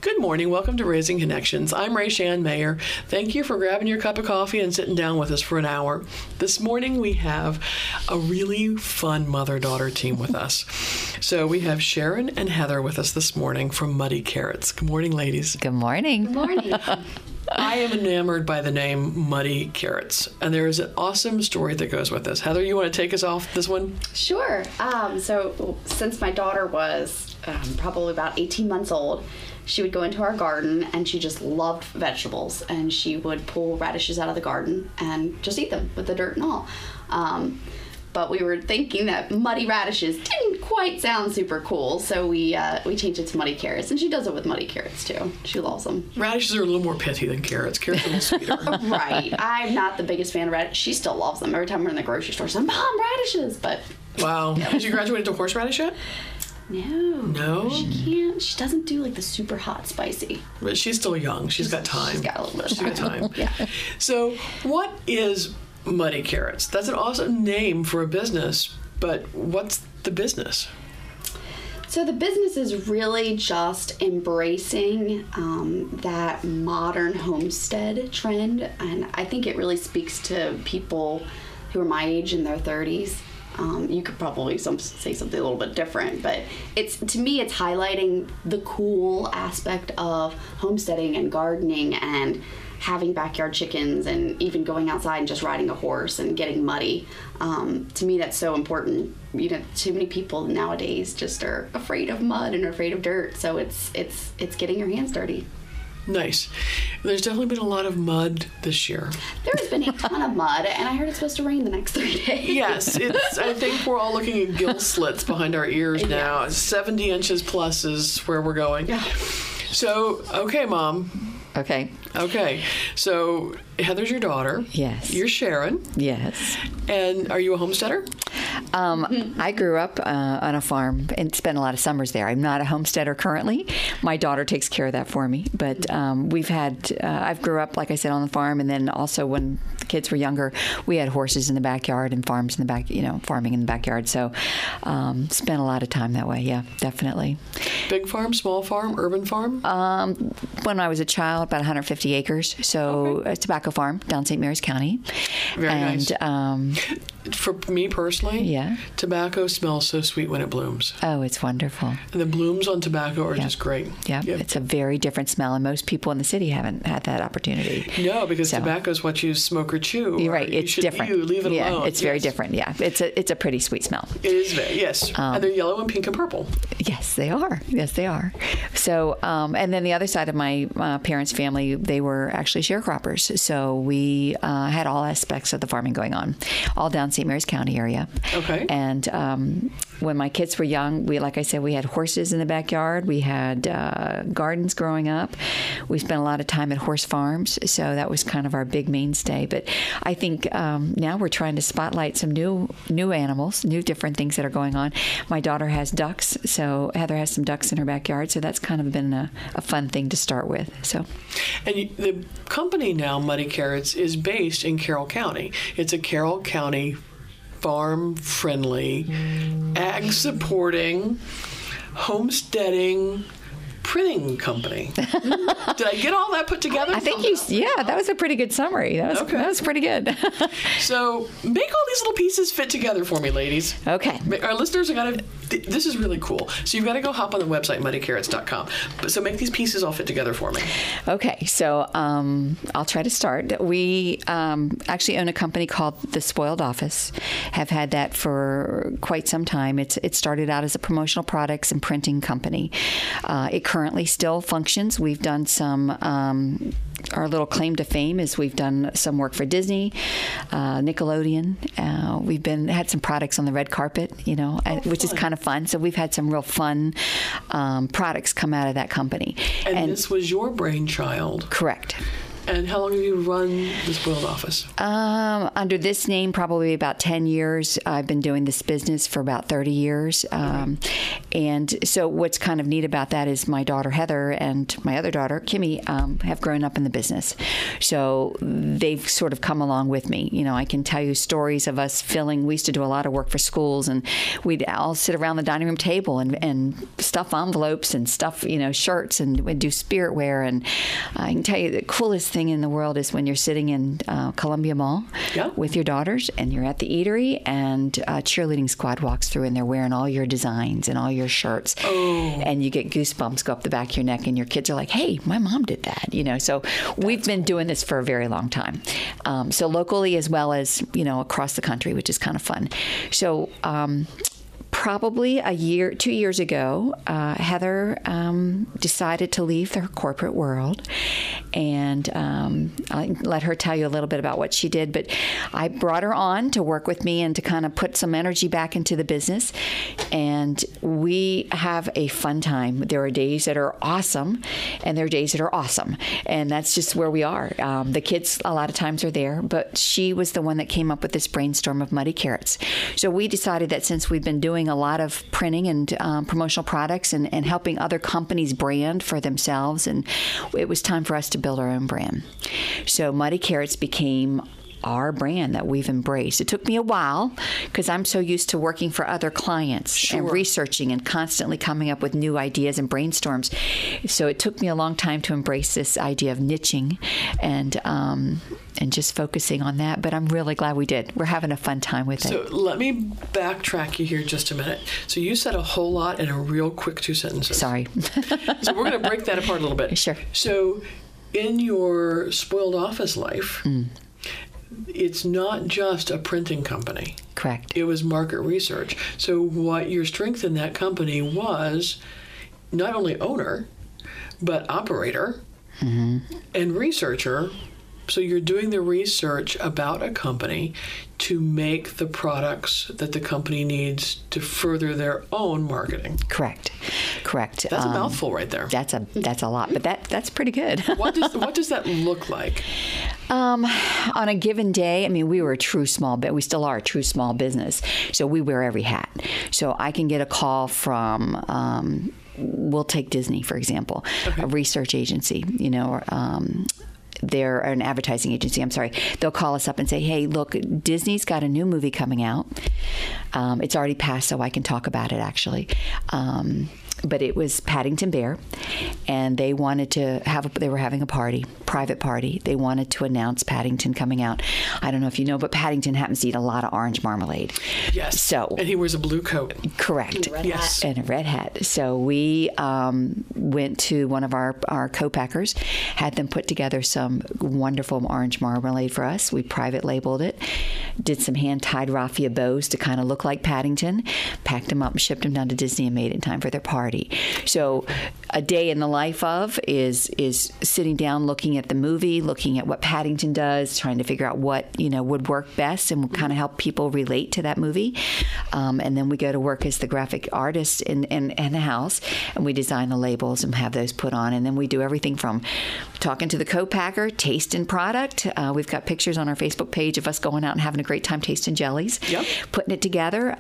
Good morning. Welcome to Raising Connections. I'm Ray Shan Mayer. Thank you for grabbing your cup of coffee and sitting down with us for an hour. This morning we have a really fun mother-daughter team with us. So we have Sharon and Heather with us this morning from Muddy Carrots. Good morning, ladies. Good morning. Good morning. I am enamored by the name Muddy Carrots, and there is an awesome story that goes with this. Heather, you want to take us off this one? Sure. So since my daughter was probably about 18 months old, she would go into our garden and she just loved vegetables, and she would pull radishes out of the garden and just eat them with the dirt and all. But we were thinking that muddy radishes didn't quite sound super cool, so we changed it to Muddy Carrots, and she does it with Muddy Carrots too. She loves them. Radishes are a little more pithy than carrots. Carrots are a little sweeter. Right. I'm not the biggest fan of radishes. She still loves them. Every time we're in the grocery store, she's like, Mom, radishes! But Wow. Did you graduate to horseradish yet? No, she can't. She doesn't do like the super hot spicy. But she's still young. She's got time. She's got a little bit She's got time. Yeah. So what is Muddy Carrots? That's an awesome name for a business, but what's the business? So the business is really just embracing that modern homestead trend, and I think it really speaks to people who are my age in their 30s. You could probably say something a little bit different, but to me it's highlighting the cool aspect of homesteading and gardening and having backyard chickens and even going outside and just riding a horse and getting muddy. To me that's so important. You know, too many people nowadays just are afraid of mud and afraid of dirt, so it's getting your hands dirty. Nice. There's definitely been a lot of mud this year. There's been a ton of mud, and I heard it's supposed to rain the next 3 days. Yes, I think we're all looking at gill slits behind our ears now. Yes. 70 inches plus is where we're going. Yeah. So, okay, Mom. Okay. Okay. So, Heather's your daughter. Yes. You're Sharon. Yes. And are you a homesteader? I grew up on a farm and spent a lot of summers there. I'm not a homesteader currently. My daughter takes care of that for me. But I've grew up, like I said, on the farm. And then also when the kids were younger, we had horses in the backyard and farms in the back, farming in the backyard. So spent a lot of time that way. Yeah, definitely. Big farm, small farm, urban farm? When I was a child, about 150 acres. So a tobacco farm down St. Mary's County. Very nice. For me personally, yeah, tobacco smells so sweet when it blooms. Oh, it's wonderful. And the blooms on tobacco are just great. Yeah, it's a very different smell, and most people in the city haven't had that opportunity. No, because tobacco is what you smoke or chew. You're right. It's different. You leave it alone. It's very different. Yeah, it's a pretty sweet smell. It is very, yes. And they're yellow and pink and purple. Yes, they are. Yes, they are. So, and then the other side of my parents' family, they were actually sharecroppers. So we had all aspects of the farming going on, all down St. Mary's County area. Okay. And when my kids were young, like I said, we had horses in the backyard. We had gardens growing up. We spent a lot of time at horse farms, so that was kind of our big mainstay. But I think now we're trying to spotlight some new animals, new different things that are going on. My daughter has ducks, so Heather has some ducks in her backyard, so that's kind of been a fun thing to start with. So, and the company now, Muddy Carrots, is based in Carroll County. It's a Carroll County farm-friendly, ag-supporting, homesteading printing company. Did I get all that put together? I think that was a pretty good summary. That was pretty good. So make all these little pieces fit together for me, ladies. Okay. Our listeners are going to, this is really cool. So you've got to go hop on the website, muddycarrots.com. So make these pieces all fit together for me. Okay. So I'll try to start. We actually own a company called The Spoiled Office. Have had that for quite some time. It started out as a promotional products and printing company. It currently still functions. We've done some, our little claim to fame is we've done some work for Disney, Nickelodeon. We've had some products on the red carpet, which is kind of fun. So we've had some real fun products come out of that company. And this was your brainchild. Correct. And how long have you run the Spoiled office? Under this name, probably about 10 years. I've been doing this business for about 30 years. And so what's kind of neat about that is my daughter, Heather, and my other daughter, Kimmy, have grown up in the business. So they've sort of come along with me. You know, I can tell you stories of us filling. We used to do a lot of work for schools, and we'd all sit around the dining room table and stuff envelopes and stuff, you know, shirts, and we'd do spirit wear. And I can tell you the coolest thing in the world is when you're sitting in Columbia Mall with your daughters, and you're at the eatery, and a cheerleading squad walks through, and they're wearing all your designs and all your shirts, and you get goosebumps go up the back of your neck, and your kids are like, "Hey, my mom did that," you know. So we've been doing this for a very long time, so locally as well as, you know, across the country, which is kind of fun. So probably 2 years ago, Heather decided to leave the corporate world, and I'll let her tell you a little bit about what she did, but I brought her on to work with me and to kind of put some energy back into the business, and we have a fun time. There are days that are awesome, and there are days that are awesome, and that's just where we are. The kids a lot of times are there, but she was the one that came up with this brainstorm of Muddy Carrots. So we decided that since we've been doing a lot of printing and promotional products and helping other companies brand for themselves, and it was time for us to build our own brand. So Muddy Carrots became our brand that we've embraced. It took me a while because I'm so used to working for other clients and researching and constantly coming up with new ideas and brainstorms. So it took me a long time to embrace this idea of niching and just focusing on that. But I'm really glad we did. We're having a fun time with it. So let me backtrack you here just a minute. So you said a whole lot in a real quick 2 sentences. Sorry. So we're going to break that apart a little bit. Sure. So in your Spoiled office life, it's not just a printing company. Correct. It was market research. So what your strength in that company was not only owner, but operator and researcher. So you're doing the research about a company to make the products that the company needs to further their own marketing. Correct. That's a mouthful right there. That's a lot, but that's pretty good. What does that look like? On a given day, I mean, we still are a true small business. So we wear every hat. So I can get a call from, we'll take Disney, for example, a research agency, you know, or, they're an advertising agency, I'm sorry. They'll call us up and say, hey, look, Disney's got a new movie coming out. It's already passed, so I can talk about it, actually. But it was Paddington Bear, and they wanted to they were having a private party. They wanted to announce Paddington coming out. I don't know if you know, but Paddington happens to eat a lot of orange marmalade. Yes. So, and he wears a blue coat. Correct. Yes. And a red hat. So we went to one of our co-packers, had them put together some wonderful orange marmalade for us. We private labeled it, did some hand-tied raffia bows to kind of look like Paddington, packed them up and shipped them down to Disney and made it in time for their party. So a day in the life of is sitting down, looking at the movie, looking at what Paddington does, trying to figure out what, you know, would work best and would kind of help people relate to that movie. And then we go to work as the graphic artist in the house, and we design the labels and have those put on. And then we do everything from talking to the co-packer, tasting product. We've got pictures on our Facebook page of us going out and having a great time tasting jellies, putting it together.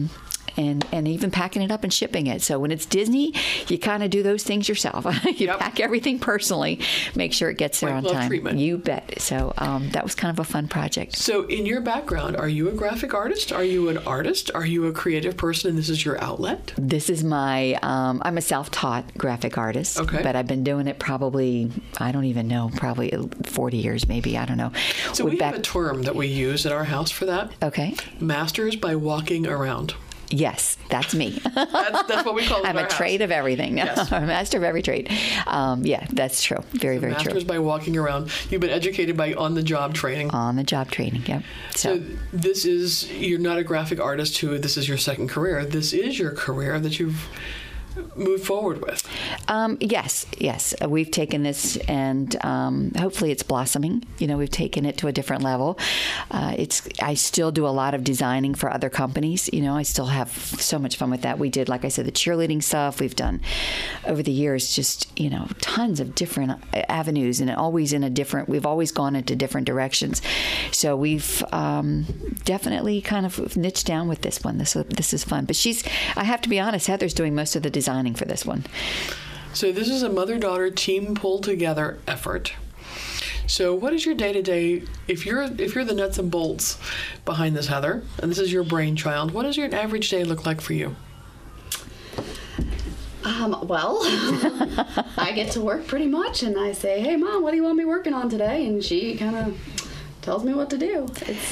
And even packing it up and shipping it. So when it's Disney, you kind of do those things yourself. You pack everything personally, make sure it gets there on time. Treatment. You bet. So that was kind of a fun project. So in your background, are you a graphic artist? Are you an artist? Are you a creative person and this is your outlet? This is my, I'm a self-taught graphic artist. Okay. But I've been doing it probably, I don't even know, probably 40 years maybe. I don't know. So we have a term that we use at our house for that. Okay. Masters by walking around. Yes, that's me. That's what we call it. I'm a trade of everything. Yes. I'm a master of every trade. Yeah, that's true. Very true. Masters by walking around. You've been educated by on-the-job training. On-the-job training, yep. So you're not a graphic artist this is your second career. This is your career that you've moved forward with. Yes. We've taken this and hopefully it's blossoming. We've taken it to a different level. I still do a lot of designing for other companies. I still have so much fun with that. We did, like I said, the cheerleading stuff. We've done over the years just, tons of different avenues and we've always gone into different directions. So we've definitely kind of niched down with this one. This is fun. But I have to be honest, Heather's doing most of the designing for this one. So this is a mother-daughter team pull-together effort. So what is your day-to-day, if you're the nuts and bolts behind this, Heather, and this is your brainchild, what does your average day look like for you? Well, I get to work pretty much, and I say, "Hey, Mom, what do you want me working on today?" And she kind of tells me what to do.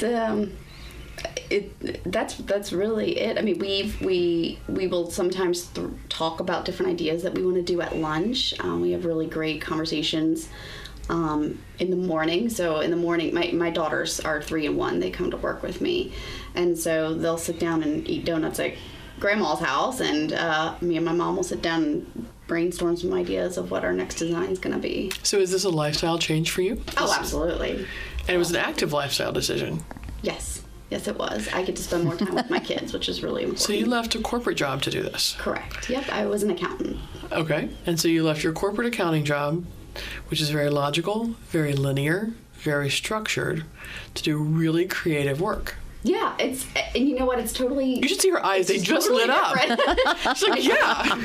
That's really it. I mean, we will sometimes talk about different ideas that we want to do at lunch. We have really great conversations in the morning. So in the morning, my daughters are 3 and 1. They come to work with me, and so they'll sit down and eat donuts at Grandma's house, and me and my mom will sit down and brainstorm some ideas of what our next design is going to be. So is this a lifestyle change for you? Oh, absolutely. And it was an active lifestyle decision. Yes, it was. I get to spend more time with my kids, which is really important. So you left a corporate job to do this? Correct. Yep, I was an accountant. Okay. And so you left your corporate accounting job, which is very logical, very linear, very structured, to do really creative work. Yeah, and you know what? It's totally. You should see her eyes; they just totally lit up. She's like, yeah.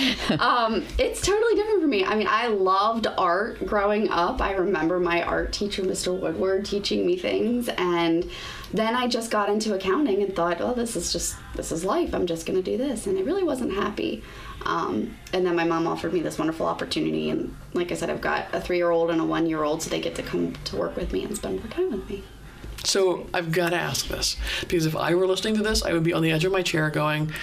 It's totally different for me. I mean, I loved art growing up. I remember my art teacher, Mr. Woodward, teaching me things, and then I just got into accounting and thought, "Oh, this is life. I'm just going to do this," and I really wasn't happy. And then my mom offered me this wonderful opportunity, and like I said, I've got a 3-year-old and a 1-year-old, so they get to come to work with me and spend more time with me. So I've got to ask this, because if I were listening to this, I would be on the edge of my chair going,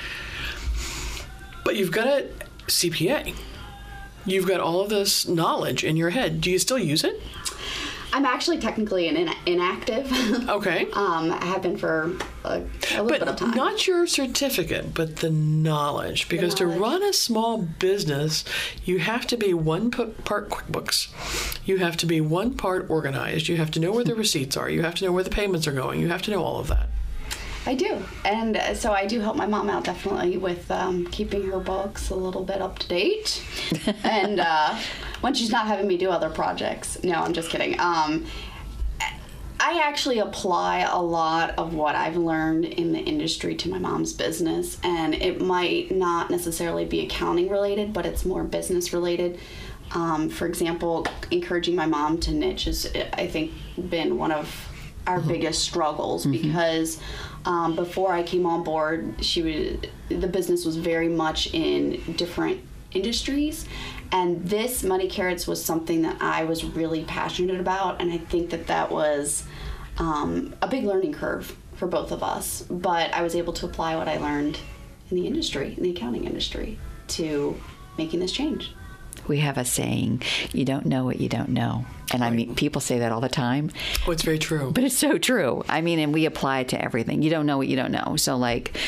but you've got a CPA. You've got all of this knowledge in your head. Do you still use it? I'm actually technically inactive. Okay. I have been for a little bit of time. But not your certificate, but the knowledge. Because to run a small business, you have to be one part QuickBooks. You have to be one part organized. You have to know where the receipts are. You have to know where the payments are going. You have to know all of that. I do. And so I do help my mom out definitely with keeping her books a little bit up to date. And when she's not having me do other projects. No, I'm just kidding. I actually apply a lot of what I've learned in the industry to my mom's business. And it might not necessarily be accounting related, but it's more business related. For example, encouraging my mom to niche has, I think, been one of our biggest struggles because before I came on board, the business was very much in different industries, and this Money Carrots was something that I was really passionate about, and I think that was a big learning curve for both of us, but I was able to apply what I learned in the industry, in the accounting industry, to making this change. We have a saying, you don't know what you don't know. And I mean, people say that all the time. Oh, it's very true. But it's so true. I mean, and we apply it to everything. You don't know what you don't know. So like,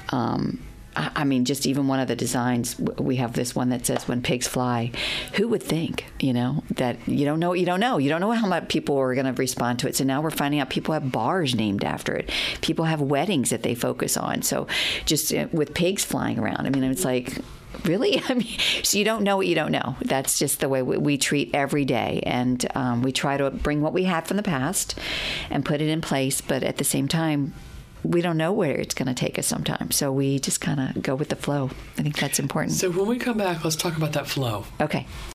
I mean, just even one of the designs, we have this one that says, when pigs fly. Who would think, that you don't know what you don't know? You don't know how much people are going to respond to it. So now we're finding out people have bars named after it. People have weddings that they focus on. So just with pigs flying around, I mean, it's like, really? I mean, so you don't know what you don't know. That's just the way we treat every day. And we try to bring what we had from the past and put it in place. But at the same time, we don't know where it's going to take us sometimes. So we just kind of go with the flow. I think that's important. So when we come back, let's talk about that flow. Okay.